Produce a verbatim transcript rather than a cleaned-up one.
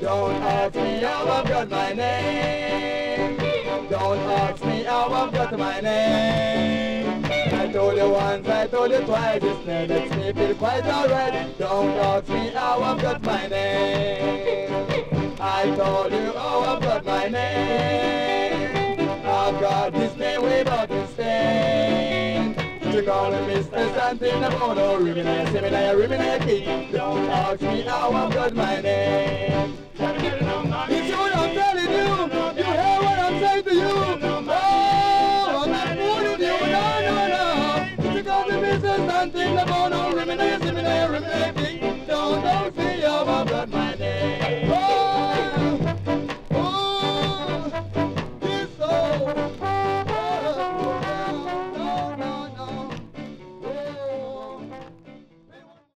Don't ask me how I've got my name. Don't ask me how I've got my name. I told you once, I told you twice, this name makes me feel quite alright. Don't ask me how I've got my name. I told you how I've got my name. I've got this name way back in Spain. You call me Mister Santino, no ribbon, I say me like a ribbon, I keep. Don't ask me how I've got my name.